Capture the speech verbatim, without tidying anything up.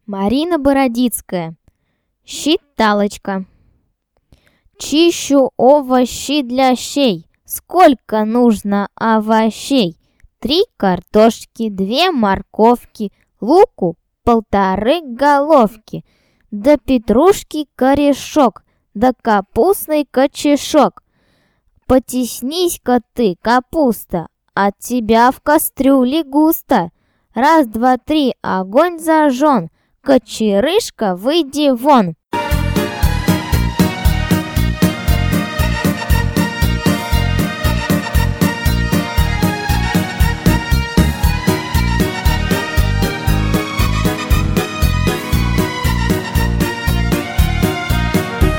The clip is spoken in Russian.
Марина Бородицкая. Считалочка. Чищу овощи для щей. Сколько нужно овощей? Три картошки, две морковки, луку полторы головки, да петрушки корешок, да капустный кочешок. Потеснись-ка ты, капуста, от тебя в кастрюле густо. Раз, два, три, огонь зажжен, кочерышка, выйди вон.